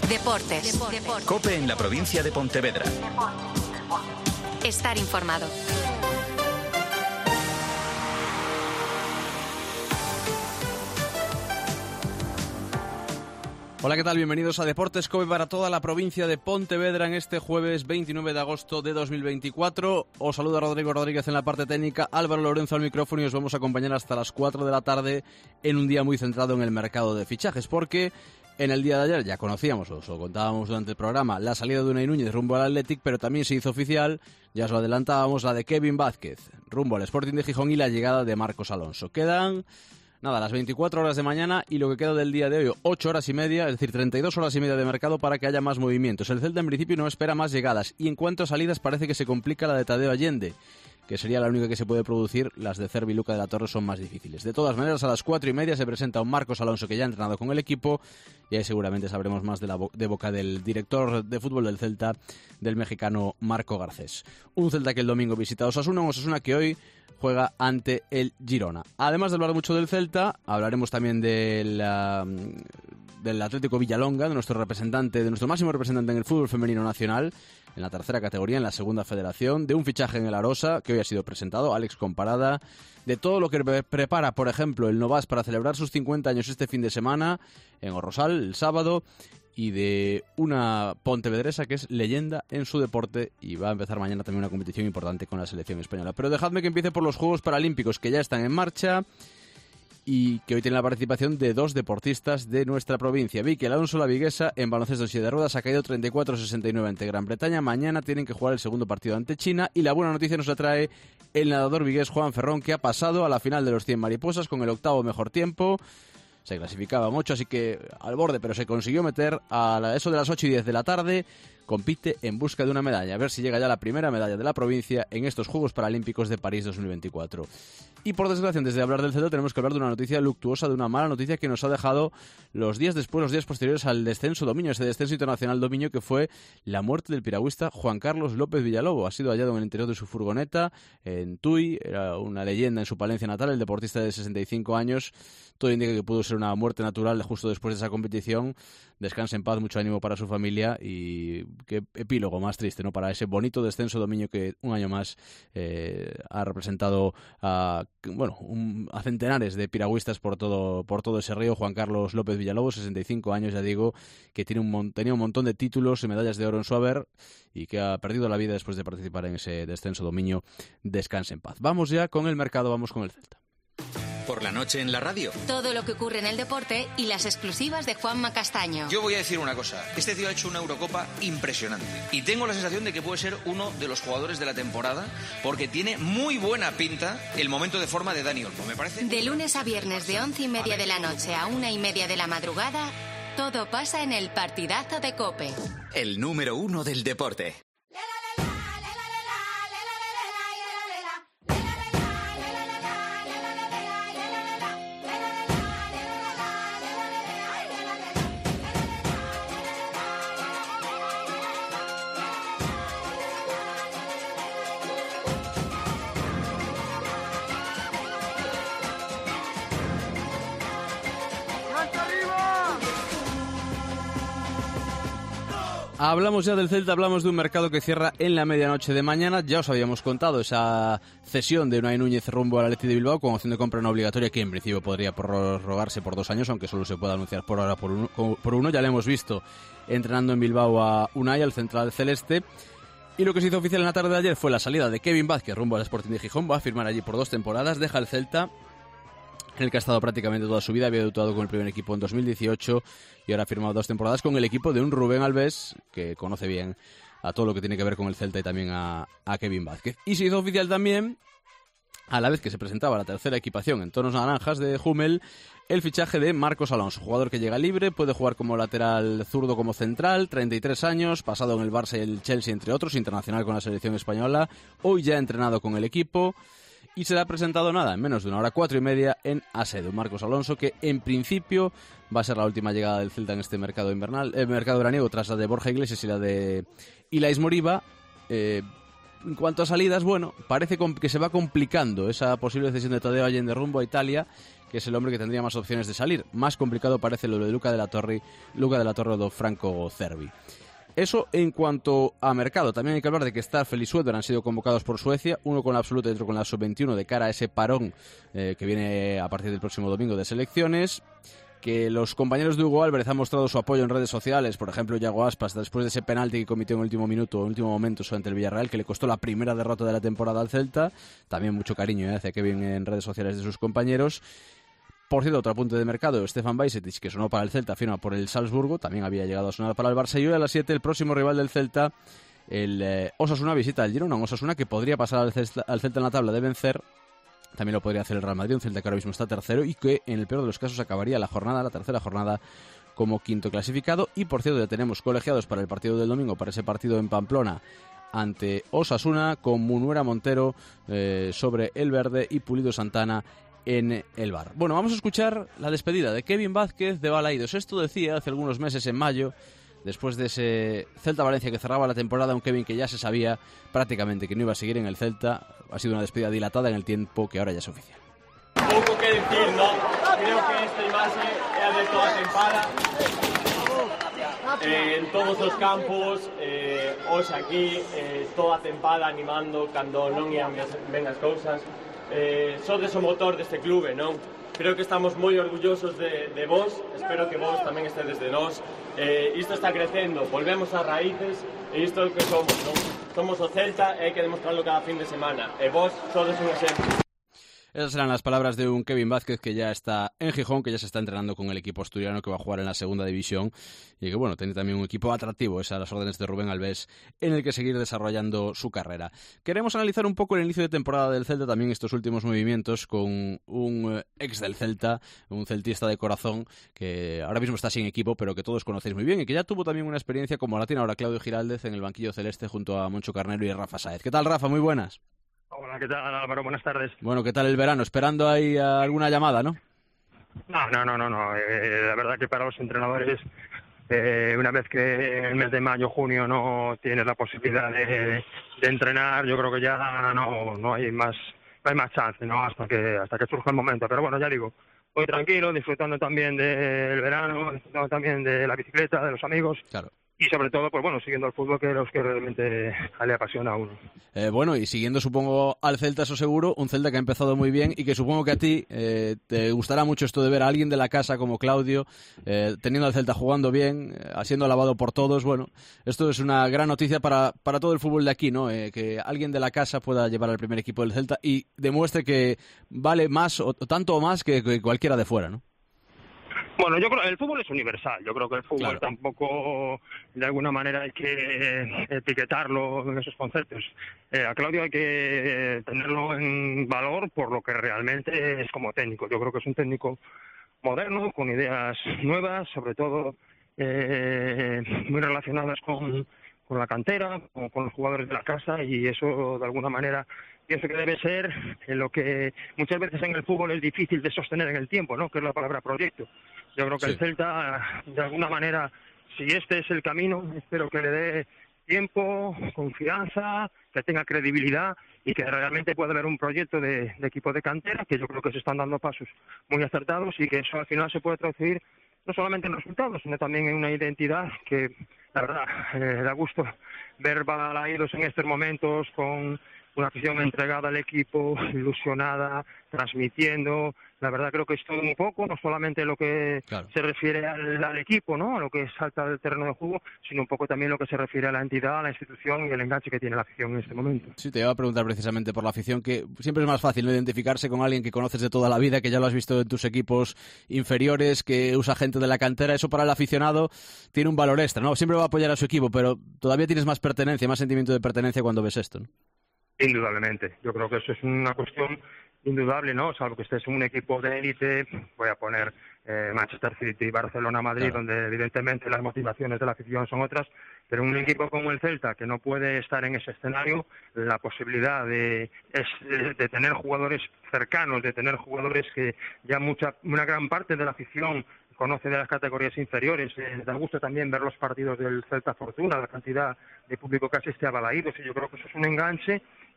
Deportes. COPE en la provincia de Pontevedra. Estar informado. Hola, ¿qué tal? Bienvenidos a Deportes COPE para toda la provincia de Pontevedra en este jueves 29 de agosto de 2024. Os saluda Rodrigo Rodríguez en la parte técnica, Álvaro Lorenzo al micrófono y os vamos a acompañar hasta las 4 de la tarde en un día muy centrado en el mercado de fichajes, porque en el día de ayer ya conocíamos, os lo contábamos durante el programa, la salida de Unai Núñez rumbo al Athletic, pero también se hizo oficial, ya os lo adelantábamos, la de Kevin Vázquez rumbo al Sporting de Gijón y la llegada de Marcos Alonso. Quedan las 24 horas de mañana y lo que queda del día de hoy, 8 horas y media, es decir, 32 horas y media de mercado para que haya más movimientos. El Celta en principio no espera más llegadas y en cuanto a salidas parece que se complica la de Tadeo Allende, que sería la única que se puede producir. Las de Cervi y Luca de la Torre son más difíciles. De todas maneras, a las 4 y media se presenta un Marcos Alonso que ya ha entrenado con el equipo y ahí seguramente sabremos más de boca del director de fútbol del Celta, del mexicano Marco Garcés. Un Celta que el domingo visita a Osasuna, un Osasuna que hoy juega ante el Girona. Además de hablar mucho del Celta, hablaremos también del Atlético Villalonga, de nuestro máximo representante en el fútbol femenino nacional, en la tercera categoría, en la segunda federación, de un fichaje en el Arosa, que hoy ha sido presentado, Alex Comparada, de todo lo que prepara, por ejemplo, el Novas para celebrar sus 50 años este fin de semana, en Orrosal, el sábado, y de una pontevedresa que es leyenda en su deporte y va a empezar mañana también una competición importante con la selección española. Pero dejadme que empiece por los Juegos Paralímpicos, que ya están en marcha y que hoy tiene la participación de dos deportistas de nuestra provincia. Vicky Alonso, la viguesa, en baloncesto en silla de ruedas ha caído 34-69 ante Gran Bretaña. Mañana tienen que jugar el segundo partido ante China y la buena noticia nos la trae el nadador vigués Juan Ferrón, que ha pasado a la final de los 100 mariposas con el octavo mejor tiempo. Se clasificaban 8, así que al borde, pero se consiguió meter a eso de las 8 y 10 de la tarde. Compite en busca de una medalla, a ver si llega ya la primera medalla de la provincia en estos Juegos Paralímpicos de París 2024. Y por desgracia, antes de hablar del Celta, tenemos que hablar de una noticia luctuosa, de una mala noticia que nos ha dejado los días posteriores al descenso dominio, ese descenso internacional dominio, que fue la muerte del piragüista Juan Carlos López Villalobos. Ha sido hallado en el interior de su furgoneta en Tui, era una leyenda en su Palencia natal, el deportista de 65 años. Todo indica que pudo ser una muerte natural justo después de esa competición. Descanse en paz, mucho ánimo para su familia y qué epílogo más triste, ¿no?, para ese bonito descenso dominio que un año más ha representado a centenares de piragüistas por todo ese río. Juan Carlos López Villalobos, 65 años, ya digo, que tenía un montón de títulos y medallas de oro en su haber y que ha perdido la vida después de participar en ese descenso dominio. Descanse en paz. Vamos ya con el mercado, vamos con el Celta. Por la noche en la radio. Todo lo que ocurre en el deporte y las exclusivas de Juanma Castaño. Yo voy a decir una cosa. Este tío ha hecho una Eurocopa impresionante. Y tengo la sensación de que puede ser uno de los jugadores de la temporada porque tiene muy buena pinta el momento de forma de Dani Olmo, me parece. De lunes a viernes de 11:30 de la noche a 1:30 de la madrugada, todo pasa en el partidazo de COPE. El número 1 del deporte. Hablamos ya del Celta, hablamos de un mercado que cierra en la medianoche de mañana. Ya os habíamos contado esa cesión de Unai Núñez rumbo al Athletic de Bilbao con opción de compra no obligatoria que en principio podría prorrogarse por 2 años, aunque solo se puede anunciar por ahora por uno. Ya le hemos visto entrenando en Bilbao a Unai, al central celeste. Y lo que se hizo oficial en la tarde de ayer fue la salida de Kevin Vázquez rumbo al Sporting de Gijón. Va a firmar allí por 2 temporadas, deja el Celta, en el que ha estado prácticamente toda su vida. Había debutado con el primer equipo en 2018 y ahora ha firmado 2 temporadas con el equipo de un Rubén Alves que conoce bien a todo lo que tiene que ver con el Celta y también a Kevin Vázquez. Y se hizo oficial también, a la vez que se presentaba la tercera equipación en tonos naranjas de Hummel, el fichaje de Marcos Alonso, jugador que llega libre, puede jugar como lateral zurdo, como central, 33 años, pasado en el Barça y el Chelsea, entre otros, internacional con la selección española, hoy ya ha entrenado con el equipo. Y será presentado en menos de una hora, 4:30 en Asedo. Marcos Alonso, que en principio va a ser la última llegada del Celta en este mercado invernal, el mercado veraniego, tras la de Borja Iglesias y la de Ilais Moriba. En cuanto a salidas, bueno, parece que se va complicando esa posible cesión de Tadeo Allende rumbo a Italia, que es el hombre que tendría más opciones de salir. Más complicado parece lo de Luca de la Torre o do Franco Cervi. Eso en cuanto a mercado. También hay que hablar de que Starfel y Suedberg han sido convocados por Suecia, uno con la absoluta y otro con la sub-21, de cara a ese parón que viene a partir del próximo domingo de selecciones. Que los compañeros de Hugo Álvarez han mostrado su apoyo en redes sociales, por ejemplo Yago Aspas, después de ese penalti que cometió en último momento ante el Villarreal, que le costó la primera derrota de la temporada al Celta. También mucho cariño hacia Kevin en redes sociales de sus compañeros. Por cierto, otro apunte de mercado, Stefan Bajcetic, que sonó para el Celta, firma por el Salzburgo, también había llegado a sonar para el Barça. Y hoy a las 7 el próximo rival del Celta, el Osasuna, visita al Girona, un Osasuna que podría pasar al Celta en la tabla de vencer. También lo podría hacer el Real Madrid, un Celta que ahora mismo está tercero y que en el peor de los casos acabaría la tercera jornada, como quinto clasificado. Y por cierto, ya tenemos colegiados para el partido del domingo, para ese partido en Pamplona ante Osasuna, con Munuera Montero sobre el verde y Pulido Santana en el bar. Bueno, vamos a escuchar la despedida de Kevin Vázquez de Balaidos. Esto decía hace algunos meses, en mayo, después de ese Celta-Valencia que cerraba la temporada, un Kevin que ya se sabía prácticamente que no iba a seguir en el Celta. Ha sido una despedida dilatada en el tiempo que ahora ya es oficial. Pouco que decir, ¿no? Creo que esta imaxe é a de toda a tempada. En todos os campos, hoxe aquí, toda a tempada animando cando non ian ben as cousas. Sodes o motor deste clube, non? Creo que estamos moi orgullosos de vos, espero que vos tamén estedes de nós. Isto está crecendo, volvemos ás raíces e isto é o que somos, non? Somos o Celta e hai que demostrarlo cada fin de semana. E vos sodes un exemplo. Esas eran las palabras de un Kevin Vázquez que ya está en Gijón, que ya se está entrenando con el equipo asturiano que va a jugar en la segunda división y que, bueno, tiene también un equipo atractivo, es a las órdenes de Rubén Alves, en el que seguir desarrollando su carrera. Queremos analizar un poco el inicio de temporada del Celta, también estos últimos movimientos, con un ex del Celta, un celtista de corazón, que ahora mismo está sin equipo, pero que todos conocéis muy bien y que ya tuvo también una experiencia como la tiene ahora Claudio Giraldez en el banquillo celeste junto a Moncho Carnero y Rafa Sáez. ¿Qué tal, Rafa? Muy buenas. Hola, ¿qué tal, Álvaro? Buenas tardes. Bueno, ¿qué tal el verano? Esperando ahí alguna llamada, ¿no? No. La verdad que para los entrenadores, una vez que en el mes de mayo, junio no tienes la posibilidad de entrenar, yo creo que ya no hay más chance, ¿no? Hasta que surja el momento. Pero bueno, ya digo, voy tranquilo, disfrutando también del verano, disfrutando también de la bicicleta, de los amigos. Claro. Y sobre todo, pues bueno, siguiendo el fútbol, que es lo que realmente le apasiona a uno. Bueno, y siguiendo, supongo, al Celta, eso seguro, un Celta que ha empezado muy bien y que supongo que a ti te gustará mucho esto de ver a alguien de la casa como Claudio, teniendo al Celta jugando bien, siendo alabado por todos. Bueno, esto es una gran noticia para todo el fútbol de aquí, ¿no? Que alguien de la casa pueda llevar al primer equipo del Celta y demuestre que vale más, o tanto o más, que cualquiera de fuera, ¿no? Bueno, yo creo que el fútbol es universal. Yo creo que el fútbol tampoco, de alguna manera, hay que etiquetarlo en esos conceptos. A Claudio hay que tenerlo en valor por lo que realmente es como técnico. Yo creo que es un técnico moderno, con ideas nuevas, sobre todo muy relacionadas con la cantera, con los jugadores de la casa, y eso, de alguna manera, pienso que debe ser lo que muchas veces en el fútbol es difícil de sostener en el tiempo, ¿no? Que es la palabra proyecto. Yo creo que el Celta, de alguna manera, si este es el camino, espero que le dé tiempo, confianza, que tenga credibilidad y que realmente pueda haber un proyecto de equipo de cantera, que yo creo que se están dando pasos muy acertados y que eso al final se puede traducir no solamente en resultados, sino también en una identidad que, la verdad, da gusto ver Balaidos en estos momentos con una afición entregada al equipo, ilusionada, transmitiendo. La verdad creo que es todo un poco, no solamente lo que se refiere al equipo, ¿no? A lo que salta del terreno de juego, sino un poco también lo que se refiere a la entidad, a la institución y el enganche que tiene la afición en este momento. Sí, te iba a preguntar precisamente por la afición, que siempre es más fácil, ¿no?, identificarse con alguien que conoces de toda la vida, que ya lo has visto en tus equipos inferiores, que usa gente de la cantera. Eso para el aficionado tiene un valor extra, ¿no? Siempre va a apoyar a su equipo, pero todavía tienes más pertenencia, más sentimiento de pertenencia cuando ves esto, ¿no? Indudablemente. Yo creo que eso es una cuestión indudable, ¿no? Salvo que estés en un equipo de élite, voy a poner Manchester City, Barcelona, Madrid, donde evidentemente las motivaciones de la afición son otras, pero un equipo como el Celta, que no puede estar en ese escenario, la posibilidad de tener jugadores cercanos, de tener jugadores que ya una gran parte de la afición conoce de las categorías inferiores. Da gusto también ver los partidos del Celta Fortuna, la cantidad de público que asiste a Balaidos, y yo creo que eso es un enganche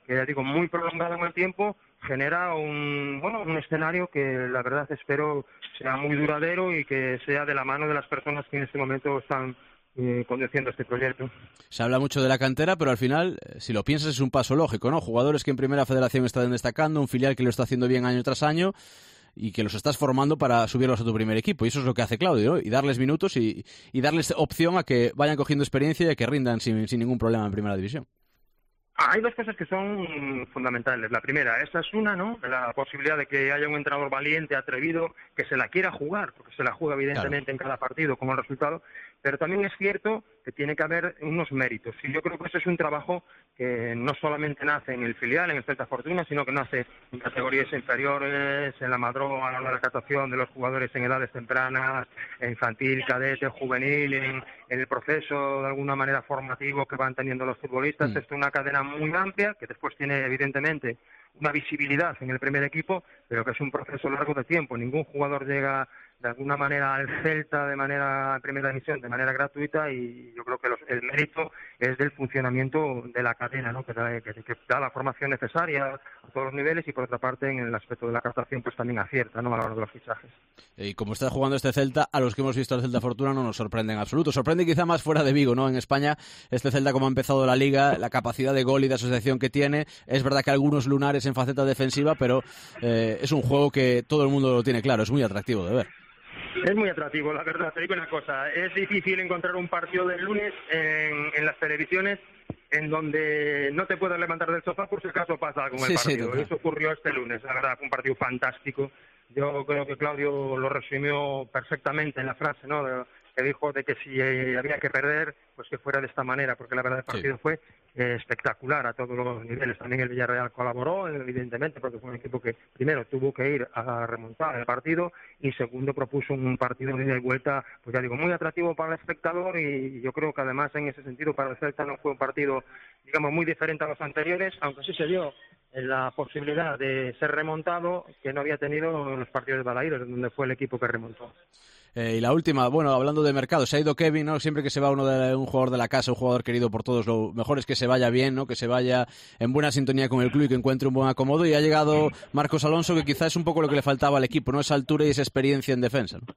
que ya digo, muy prolongada en el tiempo, genera un escenario que la verdad espero sea muy duradero y que sea de la mano de las personas que en este momento están conduciendo este proyecto. Se habla mucho de la cantera, pero al final, si lo piensas, es un paso lógico, ¿no? Jugadores que en Primera Federación están destacando, un filial que lo está haciendo bien año tras año y que los estás formando para subirlos a tu primer equipo. Y eso es lo que hace Claudio, ¿no? Y darles minutos y darles opción a que vayan cogiendo experiencia y a que rindan sin ningún problema en Primera División. Hay dos cosas que son fundamentales. La primera, esta es una, ¿no? La posibilidad de que haya un entrenador valiente, atrevido, que se la quiera jugar, porque se la juega evidentemente en cada partido como el resultado, pero también es cierto que tiene que haber unos méritos. Y yo creo que ese es un trabajo que no solamente nace en el filial, en el Celta Fortuna, sino que nace en categorías inferiores, en la Madroa, a la hora de la captación de los jugadores en edades tempranas, infantil, cadete, juvenil, en el proceso de alguna manera formativo que van teniendo los futbolistas. Esto es una cadena muy amplia, que después tiene evidentemente una visibilidad en el primer equipo, pero que es un proceso largo de tiempo. Ningún jugador llega de alguna manera al Celta de manera primera división, de manera gratuita, y yo creo que el mérito es del funcionamiento de la cadena, ¿no? que da la formación necesaria a todos los niveles, y por otra parte en el aspecto de la captación pues también acierta, ¿no? A la hora de los fichajes. Y como está jugando este Celta, a los que hemos visto el Celta Fortuna no nos sorprende en absoluto. Sorprende quizá más fuera de Vigo, ¿no? En España, este Celta, como ha empezado la Liga, la capacidad de gol y de asociación que tiene, es verdad que algunos lunares en faceta defensiva, pero es un juego que todo el mundo lo tiene claro, es muy atractivo de ver. Es muy atractivo, la verdad. Te digo una cosa, es difícil encontrar un partido del lunes en las televisiones en donde no te puedas levantar del sofá por si acaso pasa algo en el partido. Eso ocurrió este lunes, la verdad, fue un partido fantástico. Yo creo que Claudio lo resumió perfectamente en la frase, ¿no? Que dijo de que si había que perder, pues que fuera de esta manera, porque la verdad el partido fue espectacular a todos los niveles. También el Villarreal colaboró, evidentemente, porque fue un equipo que primero tuvo que ir a remontar el partido y segundo propuso un partido de ida y vuelta, pues ya digo, muy atractivo para el espectador, y yo creo que además en ese sentido para el Celta no fue un partido, digamos, muy diferente a los anteriores, aunque sí se dio la posibilidad de ser remontado, que no había tenido en los partidos de Balaídos, donde fue el equipo que remontó. Y la última, bueno, hablando de mercado, se ha ido Kevin, ¿no? Siempre que se va un jugador de la casa, un jugador querido por todos, lo mejor es que se vaya bien, ¿no? Que se vaya en buena sintonía con el club y que encuentre un buen acomodo. Y ha llegado Marcos Alonso, que quizás es un poco lo que le faltaba al equipo, ¿no? Esa altura y esa experiencia en defensa, ¿no?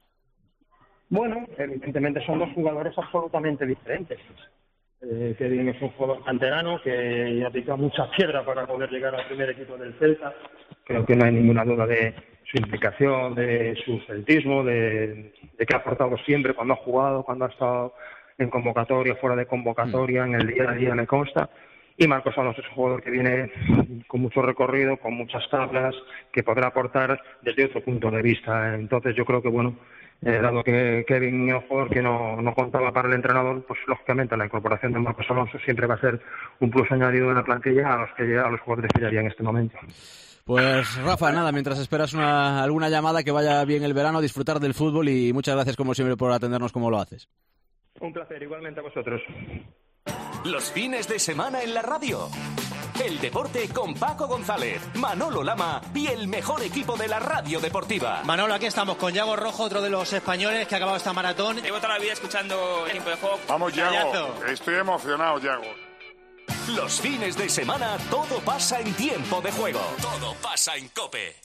Bueno, evidentemente son dos jugadores absolutamente diferentes. Kevin es un jugador canterano que ya pica mucha piedra para poder llegar al primer equipo del Celta. Creo que no hay ninguna duda de su implicación, de su celtismo, de que ha aportado siempre cuando ha jugado, cuando ha estado en convocatoria, fuera de convocatoria, en el día a día me consta. Y Marcos Alonso es un jugador que viene con mucho recorrido, con muchas tablas, que podrá aportar desde otro punto de vista. Entonces yo creo que, bueno, dado que Kevin es un jugador que no contaba para el entrenador, pues lógicamente la incorporación de Marcos Alonso siempre va a ser un plus añadido en la plantilla a los jugadores que ya había en este momento. Pues Rafa, nada, mientras esperas alguna llamada, que vaya bien el verano, disfrutar del fútbol, y muchas gracias como siempre por atendernos como lo haces. Un placer, igualmente a vosotros. Los fines de semana en la radio. El deporte con Paco González, Manolo Lama y el mejor equipo de la radio deportiva. Manolo, aquí estamos con Yago Rojo, otro de los españoles que ha acabado esta maratón. Llevo toda la vida escuchando el tiempo de juego. Vamos, Yago, estoy emocionado, Yago. Los fines de semana todo pasa en tiempo de juego. Todo pasa en COPE.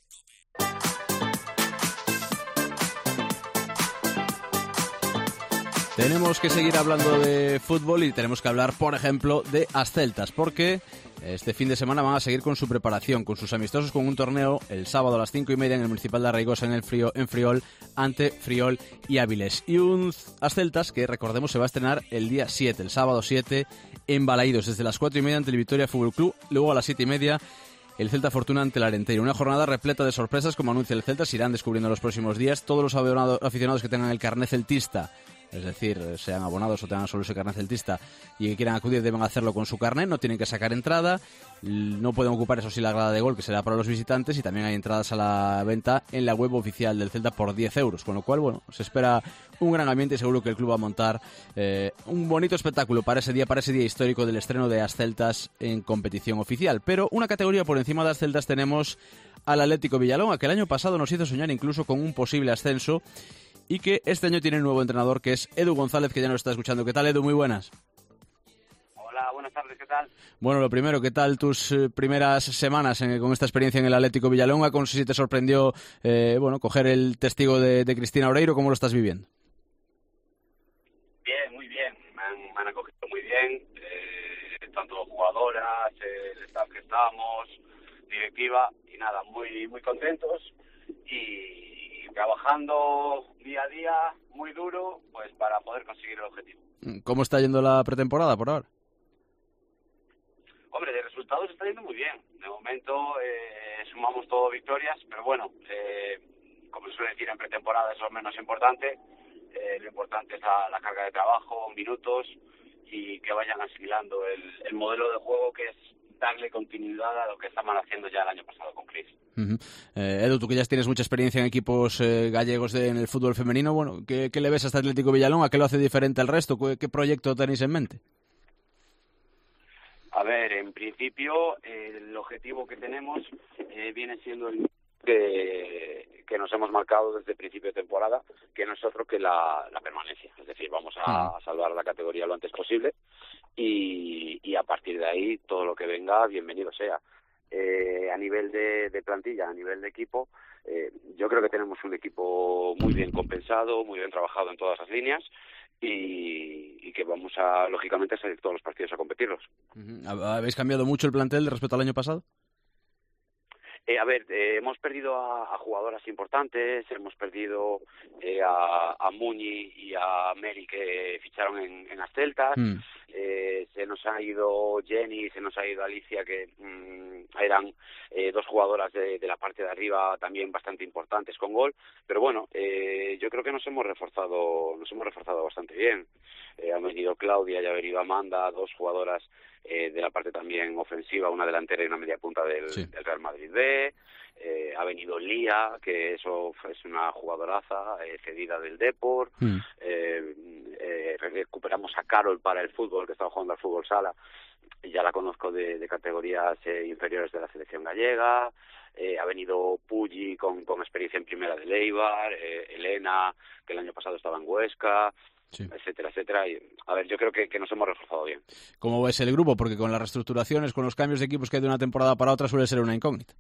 Tenemos que seguir hablando de fútbol y tenemos que hablar, por ejemplo, de Asceltas, porque este fin de semana van a seguir con su preparación, con sus amistosos, con un torneo el sábado a las 5:30 en el Municipal de Arraigosa, en Friol, ante Friol y Áviles. Y un Asceltas que, recordemos, se va a estrenar el día 7, el sábado 7, en Balaídos, desde las 4:30 ante el Vitoria Fútbol Club, luego a las 7:30 el Celta Fortuna ante el Arenteiro. Una jornada repleta de sorpresas, como anuncia el Celta, se irán descubriendo en los próximos días. Todos los aficionados que tengan el carnet celtista, es decir, sean abonados o tengan solo ese carnet celtista y que quieran acudir, deben hacerlo con su carnet, no tienen que sacar entrada, no pueden ocupar, eso sí, la grada de gol, que será para los visitantes, y también hay entradas a la venta en la web oficial del Celta por 10 euros, con lo cual, bueno, se espera un gran ambiente y seguro que el club va a montar un bonito espectáculo para ese día histórico del estreno de Asceltas en competición oficial. Pero una categoría por encima de Asceltas tenemos al Atlético Villalonga, que el año pasado nos hizo soñar incluso con un posible ascenso, y que este año tiene un nuevo entrenador, que es Edu González, que ya nos está escuchando. ¿Qué tal, Edu? Muy buenas. Hola, buenas tardes, ¿qué tal? Bueno, lo primero, ¿qué tal tus primeras semanas con esta experiencia en el Atlético Villalonga? ¿Cómo si te sorprendió coger el testigo de Cristina Oreiro? ¿Cómo lo estás viviendo? Bien, muy bien. Me han acogido muy bien, tanto jugadoras, el staff que estamos, directiva, y nada, muy muy contentos y trabajando día a día, muy duro, pues para poder conseguir el objetivo. ¿Cómo está yendo la pretemporada por ahora? Hombre, de resultados está yendo muy bien. De momento sumamos todo victorias, pero bueno, como se suele decir en pretemporada es lo menos importante. Lo importante es la carga de trabajo, minutos y que vayan asimilando el modelo de juego, que es darle continuidad a lo que estaban haciendo ya el año pasado con Cris. Edu, tú que ya tienes mucha experiencia en equipos gallegos en el fútbol femenino, bueno, ¿qué le ves a este Atlético Villalonga? ¿Qué lo hace diferente al resto? ¿Qué proyecto tenéis en mente? A ver, en principio el objetivo que tenemos viene siendo el que nos hemos marcado desde el principio de temporada, que no es otro que la permanencia. Es decir, vamos a salvar la categoría lo antes posible y a partir de ahí todo lo que venga, bienvenido sea. A nivel de plantilla, a nivel de equipo, yo creo que tenemos un equipo muy bien compensado, muy bien trabajado en todas las líneas y que vamos a, lógicamente, a salir todos los partidos a competirlos. ¿Habéis cambiado mucho el plantel respecto al año pasado? Hemos perdido a jugadoras importantes, hemos perdido a Muñi y a Meri, que ficharon en las Celtas, se nos ha ido Jenny, se nos ha ido Alicia, que eran dos jugadoras de la parte de arriba también bastante importantes con gol, pero bueno, yo creo que nos hemos reforzado bastante bien. Ha venido Claudia y ha venido Amanda, dos jugadoras de la parte también ofensiva, una delantera y una media punta del Real Madrid B. Ha venido Lía, que eso es una jugadoraza cedida del Depor. Recuperamos a Carol para el fútbol, que estaba jugando al fútbol sala. Ya la conozco de categorías inferiores de la selección gallega. Ha venido Puggi con experiencia en primera de Eibar, Elena, que el año pasado estaba en Huesca. Sí. Etcétera, etcétera. Y, a ver, yo creo que nos hemos reforzado bien. ¿Cómo ves el grupo? Porque con las reestructuraciones, con los cambios de equipos que hay de una temporada para otra, suele ser una incógnita.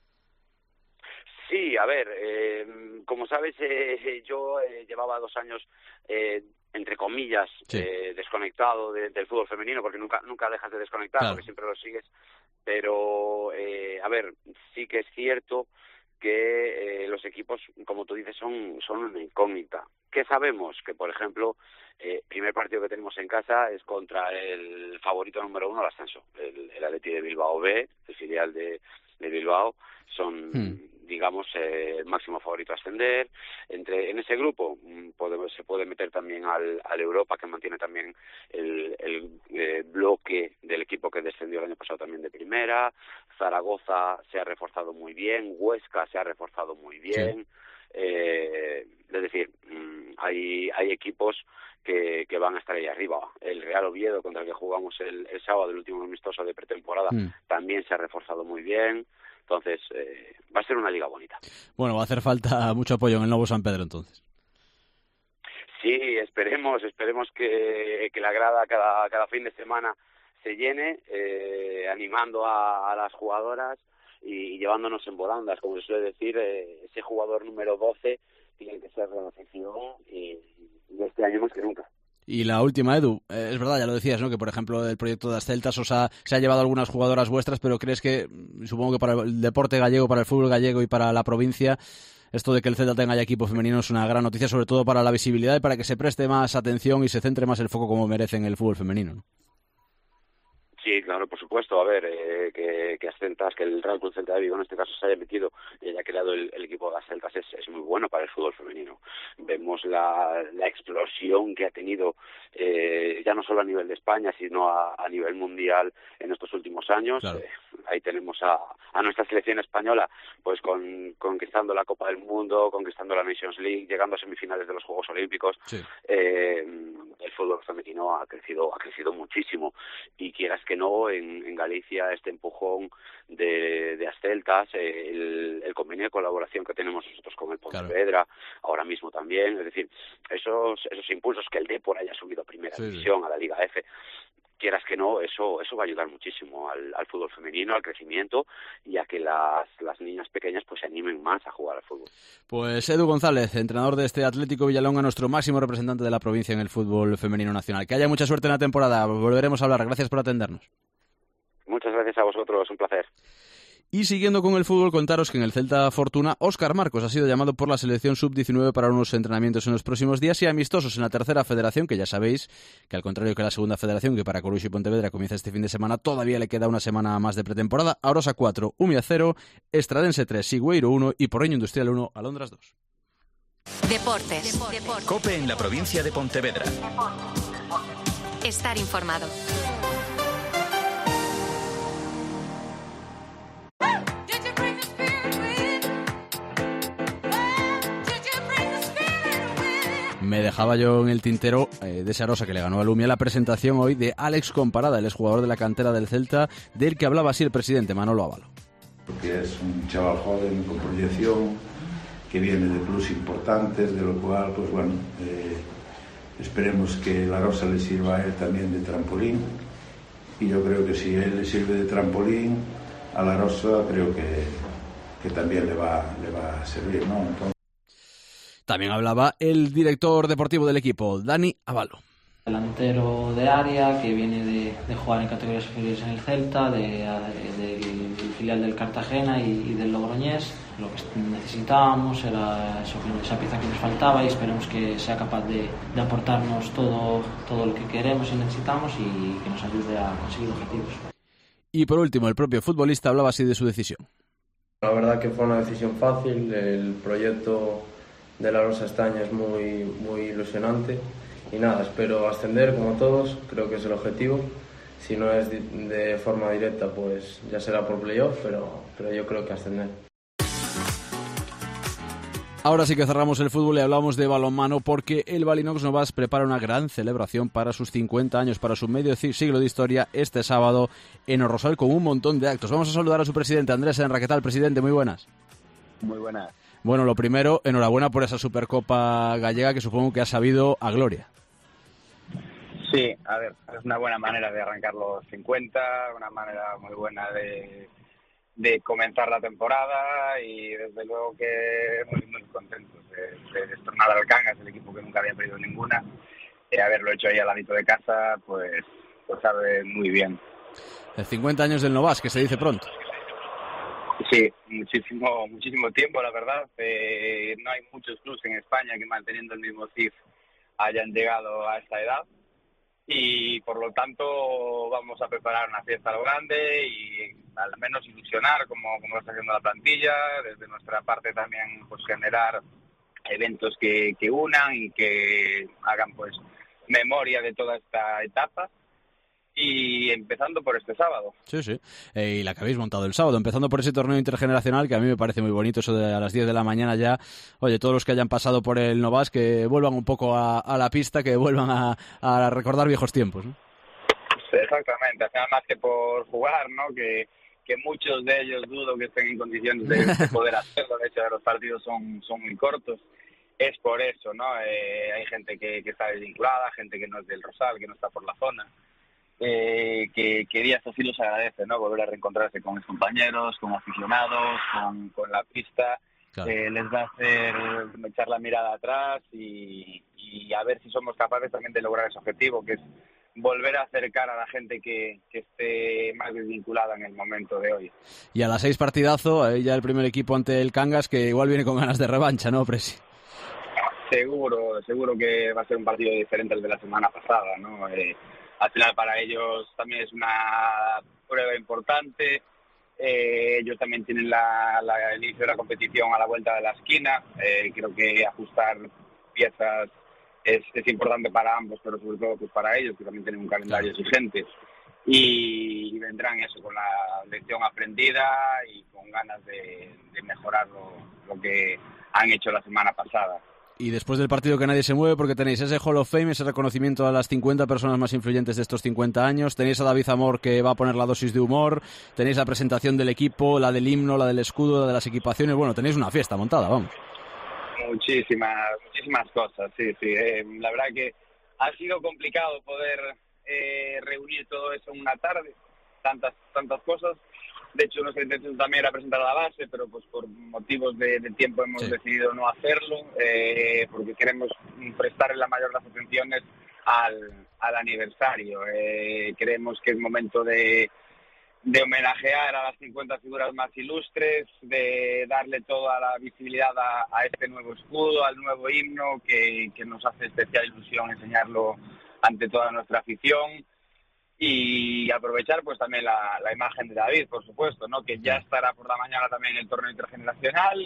Sí, a ver, como sabes, yo llevaba 2 años, entre comillas, desconectado del fútbol femenino, porque nunca dejas de desconectar, claro, porque siempre lo sigues. Pero, a ver, sí que es cierto que los equipos, como tú dices, son una incógnita. ¿Qué sabemos? Que, por ejemplo, primer partido que tenemos en casa es contra el favorito número 1 al ascenso, el Athletic de Bilbao B, el filial de Bilbao. Son, digamos, el máximo favorito a ascender. En ese grupo se puede meter también al Europa, que mantiene también el bloque del equipo que descendió el año pasado también de primera. Zaragoza se ha reforzado muy bien, Huesca se ha reforzado muy bien. Es decir, hay equipos que van a estar ahí arriba. El Real Oviedo, contra el que jugamos el sábado, el último amistoso de pretemporada, también se ha reforzado muy bien. Entonces, va a ser una liga bonita. Bueno, va a hacer falta mucho apoyo en el nuevo San Pedro, entonces. Sí, esperemos que la grada cada fin de semana se llene, animando a las jugadoras y llevándonos en volandas. Como se suele decir, ese jugador número 12 tiene que ser de la afición y este año más que nunca. Y la última, Edu, es verdad, ya lo decías, ¿no? Que por ejemplo el proyecto de las Celtas se ha llevado algunas jugadoras vuestras, pero ¿crees que, supongo que para el deporte gallego, para el fútbol gallego y para la provincia, esto de que el Celta tenga ya equipo femenino es una gran noticia, sobre todo para la visibilidad y para que se preste más atención y se centre más el foco como merece en el fútbol femenino, ¿no? Sí, claro, por supuesto. A ver, que Celtas, que el Real Club Celta de Vigo en este caso se haya metido y haya creado el equipo de las Celtas es muy bueno para el fútbol femenino. Vemos la explosión que ha tenido, ya no solo a nivel de España, sino a nivel mundial en estos últimos años. Claro. Ahí tenemos a nuestra selección española, pues conquistando la Copa del Mundo, conquistando la Nations League, llegando a semifinales de los Juegos Olímpicos. Sí. El fútbol femenino ha crecido muchísimo, y quieras que no, en Galicia este empujón de las Celtas, el convenio de colaboración que tenemos nosotros con el Pontevedra, claro, ahora mismo también, es decir, esos impulsos, que el Depor haya subido a primera división, a la Liga F, quieras que no, eso va a ayudar muchísimo al fútbol femenino, al crecimiento y a que las niñas pequeñas pues se animen más a jugar al fútbol. Pues Edu González, entrenador de este Atlético Villalonga, nuestro máximo representante de la provincia en el fútbol femenino nacional. Que haya mucha suerte en la temporada, volveremos a hablar. Gracias por atendernos. Muchas gracias a vosotros, un placer. Y siguiendo con el fútbol, contaros que en el Celta Fortuna, Óscar Marcos ha sido llamado por la selección sub-19 para unos entrenamientos en los próximos días y amistosos en la tercera federación, que ya sabéis que al contrario que la segunda federación, que para Coruxo y Pontevedra comienza este fin de semana, todavía le queda una semana más de pretemporada. Arosa 4, Umia 0, Estradense 3, Sigüeiro 1 y Porreño Industrial 1, Alondras 2. Deportes. COPE en la provincia de Pontevedra. Estar informado. Me dejaba yo en el tintero de esa Arosa que le ganó a Lumia la presentación hoy de Alex Comparada, el exjugador de la cantera del Celta, del que hablaba así el presidente Manolo Avalo. Porque es un chaval joven con proyección, que viene de clubes importantes, de lo cual, pues bueno, esperemos que la Arosa le sirva a él también de trampolín, y yo creo que si él le sirve de trampolín a la Arosa, creo que también le va a servir, ¿no? Entonces... También hablaba el director deportivo del equipo, Dani Avalo. Delantero de área que viene de jugar en categorías superiores en el Celta, del filial del Cartagena y del Logroñés. Lo que necesitábamos era esa pieza que nos faltaba y esperemos que sea capaz de aportarnos todo lo que queremos y necesitamos y que nos ayude a conseguir objetivos. Y por último, el propio futbolista hablaba así de su decisión. La verdad que fue una decisión fácil. El proyecto de la Arosa este año es muy ilusionante y nada, espero ascender como todos, creo que es el objetivo. Si no es de forma directa, pues ya será por playoff, pero yo creo que ascender. Ahora sí que cerramos el fútbol y hablamos de balonmano porque el Balinox Novas prepara una gran celebración para sus 50 años, para su medio siglo de historia, este sábado en Orrosal con un montón de actos. Vamos a saludar a su presidente, Andrés Enra. ¿Qué tal, presidente? Muy buenas. Muy buenas. Bueno, lo primero, enhorabuena por esa Supercopa gallega que supongo que ha sabido a gloria. Sí, a ver, es una buena manera de arrancar los 50, una manera muy buena de comenzar la temporada y desde luego que muy contentos de destornar al Cangas, el equipo que nunca había perdido ninguna. Haberlo hecho ahí al ladito de casa, pues sabe muy bien. El 50 años del Novas, que se dice pronto. Sí, muchísimo tiempo, la verdad. No hay muchos clubes en España que manteniendo el mismo CIF hayan llegado a esta edad y por lo tanto vamos a preparar una fiesta a lo grande y al menos ilusionar como lo está haciendo la plantilla, desde nuestra parte también pues generar eventos que unan y que hagan pues memoria de toda esta etapa. Y empezando por este sábado. Sí. Y la que habéis montado el sábado, empezando por ese torneo intergeneracional que a mí me parece muy bonito, eso de a las 10 de la mañana ya. Oye, todos los que hayan pasado por el Novas, que vuelvan un poco a la pista, que vuelvan a recordar viejos tiempos, ¿no? Exactamente, al final más que por jugar, ¿no? Que muchos de ellos dudo que estén en condiciones de poder hacerlo. De hecho, los partidos son muy cortos. Es por eso, ¿no? Hay gente que está desvinculada, gente que no es del Rosal, que no está por la zona. Que días así los agradece, ¿no? Volver a reencontrarse con los compañeros, con aficionados, con la pista. Claro. Les va a hacer echar la mirada atrás y a ver si somos capaces también de lograr ese objetivo, que es volver a acercar a la gente que esté más desvinculada en el momento de hoy. Y a las 6 partidazo, ahí ya el primer equipo ante el Cangas, que igual viene con ganas de revancha, ¿no, Presi? Seguro que va a ser un partido diferente al de la semana pasada, ¿no? Al final para ellos también es una prueba importante. Ellos también tienen el inicio de la competición a la vuelta de la esquina. Creo que ajustar piezas es importante para ambos, pero sobre todo pues para ellos, que también tienen un calendario exigente. Y vendrán eso con la lección aprendida y con ganas de mejorar lo que han hecho la semana pasada. Y después del partido que nadie se mueve, porque tenéis ese Hall of Fame, ese reconocimiento a las 50 personas más influyentes de estos 50 años, tenéis a David Zamor que va a poner la dosis de humor, tenéis la presentación del equipo, la del himno, la del escudo, la de las equipaciones, bueno, tenéis una fiesta montada, vamos. Muchísimas cosas, sí. La verdad que ha sido complicado poder reunir todo eso en una tarde, tantas cosas. De hecho, nuestra intención también era presentar la base, pero pues por motivos de tiempo hemos decidido no hacerlo, porque queremos prestarle la mayor de las atenciones al aniversario. Creemos que es momento de homenajear a las 50 figuras más ilustres, de darle toda la visibilidad a este nuevo escudo, al nuevo himno, que nos hace especial ilusión enseñarlo ante toda nuestra afición. Y aprovechar pues también la imagen de David, por supuesto, ¿no? Que ya estará por la mañana también en el torneo intergeneracional,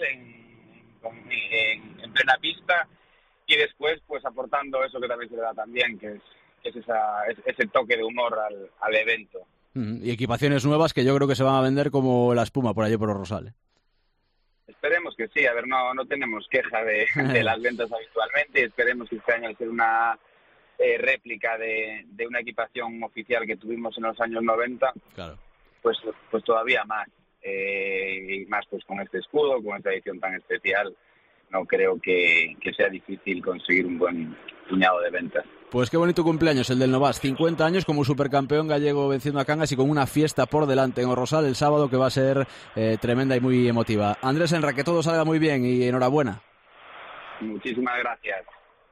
en plena pista, y después pues aportando eso que también se le da también, que es ese toque de humor al evento. Y equipaciones nuevas que yo creo que se van a vender como la espuma por allí por los Rosales. Esperemos que sí, a ver, no tenemos queja de las ventas habitualmente, y esperemos que este año sea una réplica de una equipación oficial que tuvimos en los años 90, claro. pues todavía más, y más pues con este escudo, con esta edición tan especial, no creo que sea difícil conseguir un buen puñado de ventas. Pues qué bonito cumpleaños el del Novas, 50 años como supercampeón gallego venciendo a Cangas y con una fiesta por delante en Orrosal el sábado que va a ser tremenda y muy emotiva. Andrés Enra, que todo salga muy bien y enhorabuena. Muchísimas gracias.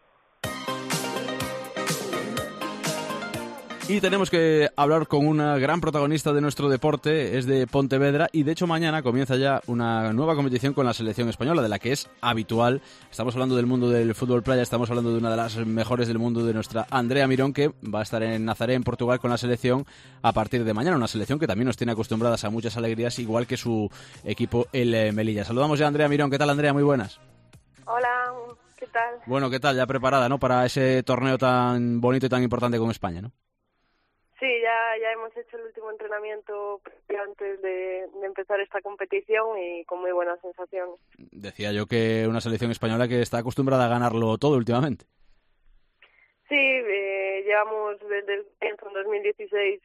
Y tenemos que hablar con una gran protagonista de nuestro deporte, es de Pontevedra, y de hecho mañana comienza ya una nueva competición con la selección española, de la que es habitual. Estamos hablando del mundo del fútbol playa, estamos hablando de una de las mejores del mundo, de nuestra Andrea Mirón, que va a estar en Nazaré, en Portugal, con la selección a partir de mañana. Una selección que también nos tiene acostumbradas a muchas alegrías, igual que su equipo, el Melilla. Saludamos ya a Andrea Mirón. ¿Qué tal, Andrea? Muy buenas. Hola, ¿qué tal? Bueno, ¿qué tal? Ya preparada, ¿no?, para ese torneo tan bonito y tan importante con España, ¿no? Sí, ya hemos hecho el último entrenamiento antes de empezar esta competición y con muy buenas sensaciones. Decía yo que una selección española que está acostumbrada a ganarlo todo últimamente. Sí, llevamos desde el comienzo en 2016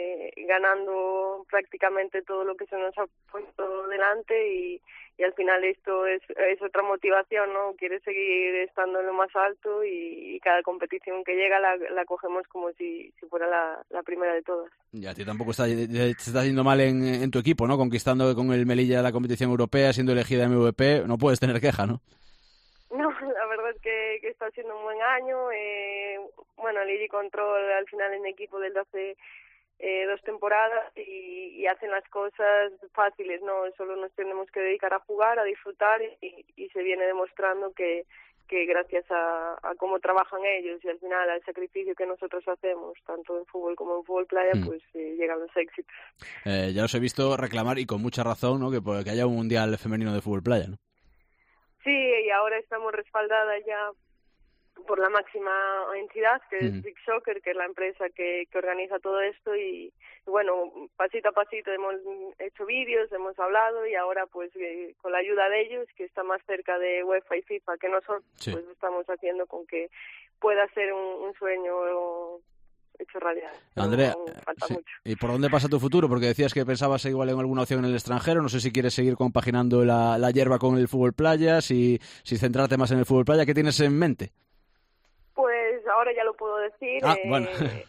ganando prácticamente todo lo que se nos ha puesto delante y al final esto es otra motivación, ¿no? Quieres seguir estando en lo más alto y cada competición que llega la cogemos como si fuera la primera de todas. Y a ti tampoco te está yendo mal en tu equipo, ¿no? Conquistando con el Melilla la competición europea, siendo elegida MVP, no puedes tener queja, ¿no? No, la verdad es que está siendo un buen año. Bueno, Lili Control al final en equipo desde hace 2 temporadas y hacen las cosas fáciles, ¿no? Solo nos tenemos que dedicar a jugar, a disfrutar y se viene demostrando que gracias a cómo trabajan ellos y al final al sacrificio que nosotros hacemos, tanto en fútbol como en fútbol playa, pues llegan los éxitos. Ya os he visto reclamar, y con mucha razón, ¿no?, que haya un mundial femenino de fútbol playa, ¿no? Sí, y ahora estamos respaldadas ya por la máxima entidad, que es Big Soccer, que es la empresa que organiza todo esto y bueno, pasito a pasito hemos hecho vídeos, hemos hablado y ahora pues con la ayuda de ellos, que está más cerca de UEFA y FIFA que nosotros, pues estamos haciendo con que pueda ser un sueño hecho realidad. Andrea, falta mucho. ¿Y por dónde pasa tu futuro? Porque decías que pensabas igual en alguna opción en el extranjero, no sé si quieres seguir compaginando la hierba con el fútbol playa, si centrarte más en el fútbol playa, ¿qué tienes en mente? Pues ahora ya lo puedo decir. Bueno.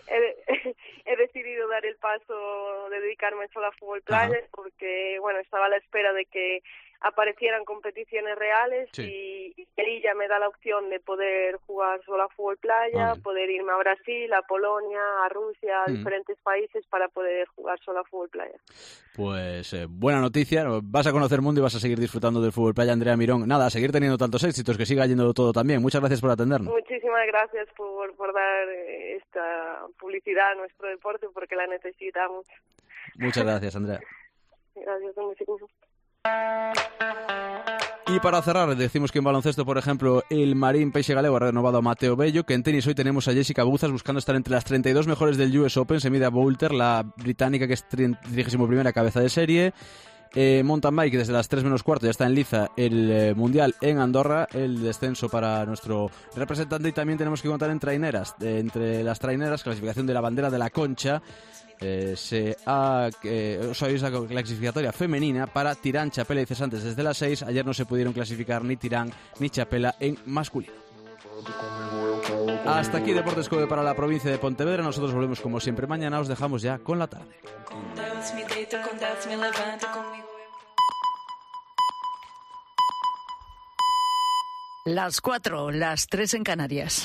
He decidido dar el paso de dedicarme solo a fútbol playa porque, bueno, estaba a la espera de que aparecieran competiciones reales y ella me da la opción de poder jugar solo a fútbol playa, poder irme a Brasil, a Polonia, a Rusia, a diferentes países para poder jugar solo a fútbol playa. Pues buena noticia, vas a conocer mundo y vas a seguir disfrutando del fútbol playa, Andrea Mirón. Nada, a seguir teniendo tantos éxitos, que siga yendo todo también. Muchas gracias por atendernos. Muchísimas gracias por dar esta publicidad a nuestro deporte porque la necesitamos. Muchas gracias, Andrea. Gracias, muchísimo. Y para cerrar, decimos que en baloncesto, por ejemplo, el Marín Peixe Galego ha renovado a Mateo Bello, que en tenis hoy tenemos a Jessica Bouzas buscando estar entre las 32 mejores del US Open, se mide a Boulter, la británica que es 31ª cabeza de serie. Mountain bike desde las 3 menos cuarto ya está en liza el Mundial en Andorra, el descenso para nuestro representante. Y también tenemos que contar en traineras, entre las traineras, clasificación de la bandera de la Concha. La clasificatoria femenina para Tirán, Chapela y Cesantes desde las 6. Ayer no se pudieron clasificar ni Tirán ni Chapela en masculino. Hasta aquí Deportes Kobe para la provincia de Pontevedra. Nosotros volvemos como siempre mañana. Os dejamos ya con la tarde. Las 4, las 3 en Canarias.